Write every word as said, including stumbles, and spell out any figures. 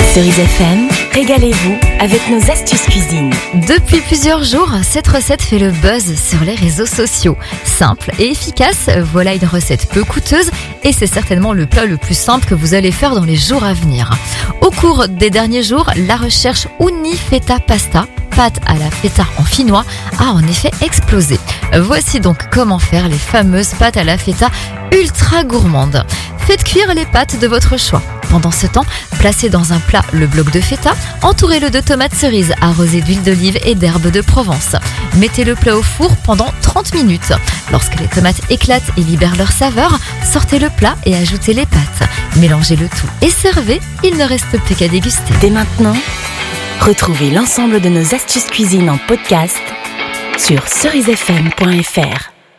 Cerise F M, régalez-vous avec nos astuces cuisine. Depuis plusieurs jours, cette recette fait le buzz sur les réseaux sociaux. Simple et efficace, voilà une recette peu coûteuse et c'est certainement le plat le plus simple que vous allez faire dans les jours à venir. Au cours des derniers jours, la recherche Uni Feta Pasta, pâte à la feta en finnois, a en effet explosé. Voici donc comment faire les fameuses pâtes à la feta ultra gourmandes. Faites cuire les pâtes de votre choix. Pendant ce temps, placez dans un plat le bloc de feta, entourez-le de tomates cerises arrosées d'huile d'olive et d'herbes de Provence. Mettez le plat au four pendant trente minutes. Lorsque les tomates éclatent et libèrent leur saveur, sortez le plat et ajoutez les pâtes. Mélangez le tout et servez, il ne reste plus qu'à déguster. Dès maintenant, retrouvez l'ensemble de nos astuces cuisine en podcast sur cerise f m point f r.